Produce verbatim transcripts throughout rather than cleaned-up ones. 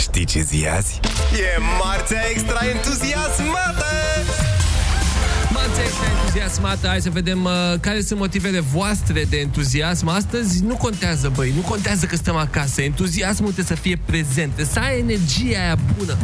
Știi ce zi azi? E Marțea Extra Entuziasmată! Marțea Extra Entuziasmată. Hai să vedem uh, care sunt motivele voastre de entuziasm. Astăzi nu contează, băi, nu contează că stăm acasă. Entuziasmul trebuie să fie prezent, să ai energia aia bună.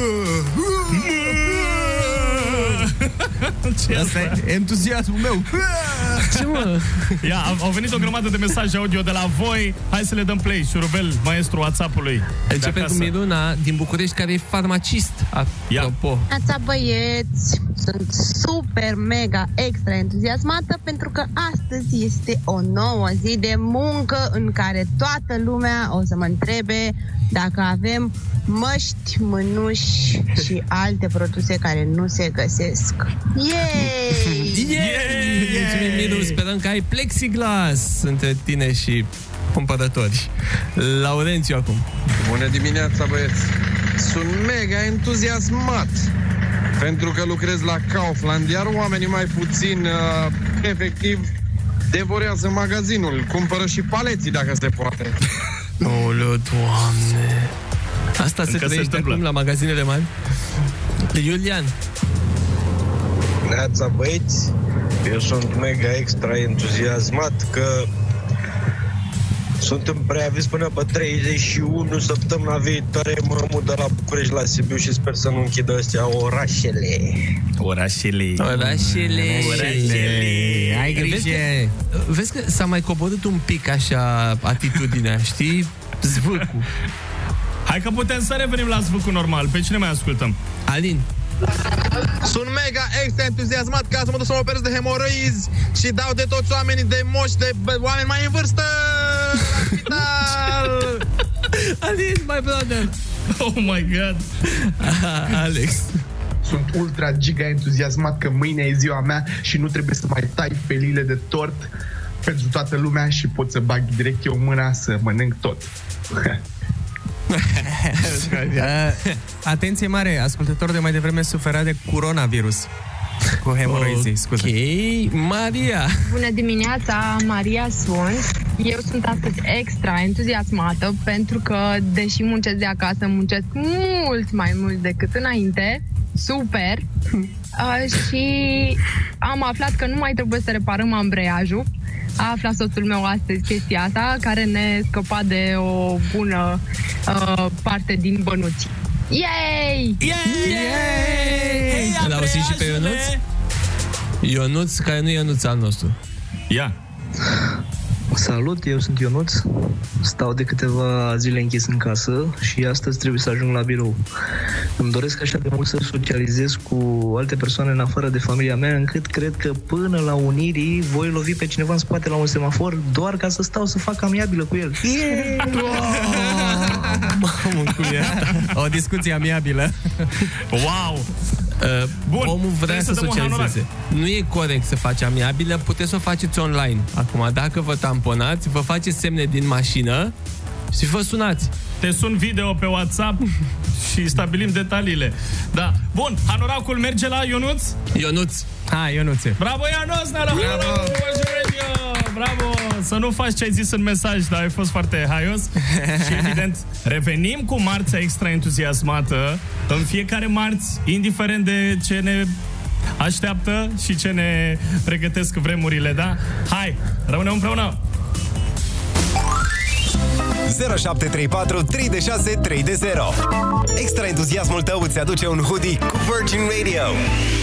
Ce asta e entuziasmul meu. Ce mă? Ia, au venit o grămadă de mesaje audio de la voi. Hai să le dăm play. Șurubel, maestru WhatsApp-ului. Începem cu Miruna din București, care e farmacist. Apropo. Neața, băieți, sunt super, mega, extra entuziasmată pentru că astăzi este o nouă zi de muncă în care toată lumea o să mă întrebe dacă avem măști, mânuși și alte produse care nu se găsesc. Yay! Yay! Mulțumim, Miru, sperăm că ai plexiglas între tine și cumpărători. Laurențiu acum. Bună dimineața, băieți! Sunt mega entuziasmat pentru că lucrez la Kaufland, iar oamenii mai puțin uh, efectiv devorează magazinul, cumpără și paleții dacă se poate. Oleu, Doamne! Asta Încă se trăiește acum la magazinele mari? Iulian. Neața, băieți, eu sunt mega extra entuziasmat că sunt în preaviz până pe treizeci și unu, săptămâna viitoare mă mut de la București la Sibiu și sper să nu închidă astea orașele. Orașele. Orașele. Orașele. Ai grijă. Vezi că, vezi că s-a mai coborât un pic așa atitudinea, știi? Zvâcul. Hai că putem să revenim la zvâcul normal. Pe cine mai ascultăm? Alin. Sunt mega extra entuziasmat ca să mă duc să mă operez de hemoroizi și dau de toți oamenii de moși, de oameni mai în vârstă la spital. Alin, my brother. Oh my god. Alex. Sunt ultra giga entuziasmat că mâine e ziua mea și nu trebuie să mai tai felile de tort pentru toată lumea și pot să bag direct eu mâna să mănânc tot. Atenție mare, ascultător de mai devreme sufera de coronavirus. Cu hemoroizii, scuze. Ok, Maria. Bună dimineața, Maria sunt. Eu sunt astăzi extra entuziasmată pentru că, deși muncesc de acasă, muncesc mult mai mult decât înainte. Super! Uh, și am aflat că nu mai trebuie să reparăm ambreiajul. A aflat soțul meu astăzi chestia asta, care ne scăpa de o bună uh, parte din bănuți. Yay! Yay! Yay! L-au auzit și pe Ionuț? Ionuț, care nu e Ionuț al nostru. Ia! Salut, eu sunt Ionuț. Stau de câteva zile închis în casă și astăzi trebuie să ajung la birou. Îmi doresc așa de mult să socializez cu alte persoane în afară de familia mea, încât cred că până la unirii voi lovi pe cineva în spate la un semafor doar ca să stau să fac amiabilă cu el. Yeah! Mamă, cum e asta? O discuție amiabilă. Wow! Uh, Bun, omul vrea să, să socializeze. Nu e corect să faci amiabilă, puteți să o faceți online. Acum, dacă vă tamponați, vă faceți semne din mașină și vă sunați. Te sun video pe WhatsApp și stabilim detaliile. Da. Bun, hanoracul merge la Ionuț? Ionuț. Hai, Ionuțe. Bravo, Ionuț! Bravo! Bravo! Să nu faci ce ai zis în mesaj, dar ai fost foarte haios. Și evident, revenim cu Marțea Extra Entuziasmată în fiecare marți, indiferent de ce ne așteaptă și ce ne pregătesc vremurile, da? Hai, rămânem împreună! zero șapte trei patru trei șase trei zero. Extra entuziasmul tău îți aduce un hoodie cu Virgin Radio.